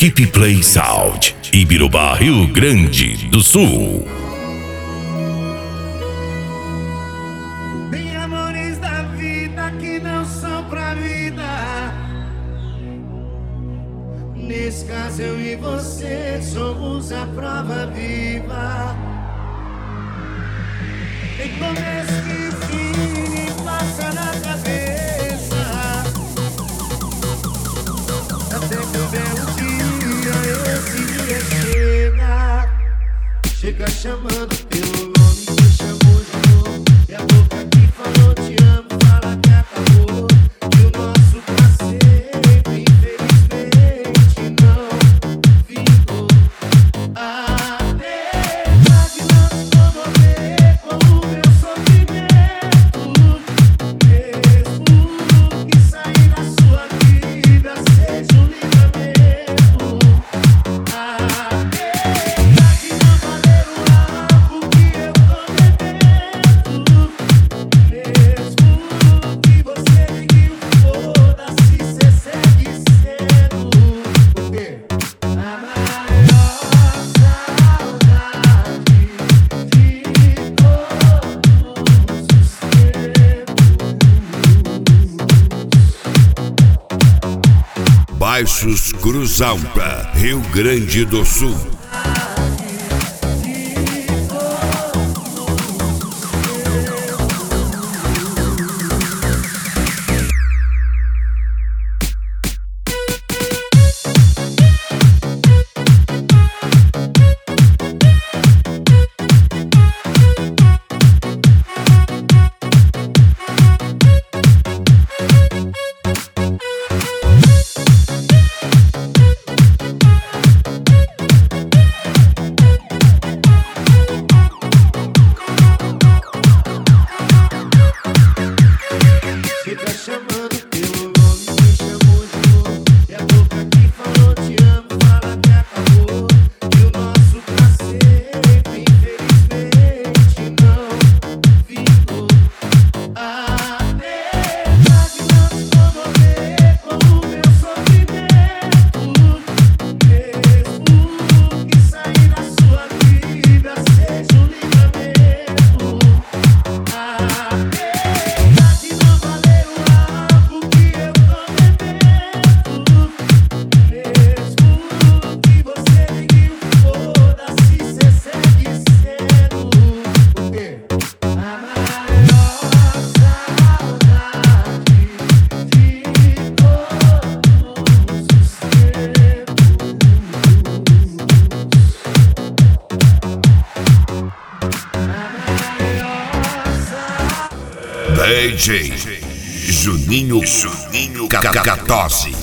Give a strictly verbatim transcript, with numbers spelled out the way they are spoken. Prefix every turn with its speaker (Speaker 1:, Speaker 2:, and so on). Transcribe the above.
Speaker 1: Equipe Play Sound, Ibirubá, Rio Grande do Sul.
Speaker 2: Tem amores da vida que não são pra vida. Nesse caso eu e você somos a prova viva. Tem começo e fim e passa na cabeça, até que o belo dia esse dia chega. Chega chamando pelo nome que chamou de novo, e a boca que falou te amo fala que acabou. E o nosso pra sempre infelizmente não ficou. Apesar de não te comover com o meu sofrimento, mesmo que sair da sua vida seja um livramento. Apesar de não valer o álcool que eu tô bebendo, mesmo que você ligue o foda-se, cê segue sendo o quê? A maior saudade de todos os tempos.
Speaker 1: Baixos Cruzalta, Rio Grande do Sul.
Speaker 2: Fica chamando pelo nome que chamou de novo, e a boca que falou te amo fala que acabou. E o nosso pra sempre infelizmente não ficou. Apesar de não te comover com o meu sofrimento, mesmo que sair da sua vida seja um livramento. Apesar de não valer o álcool que eu tô bebendo, mesmo que você ligue o foda-se, cê segue sendo o quê? A maior saudade de todos os tempos.
Speaker 1: D J Juninho Juninho Cacatosse.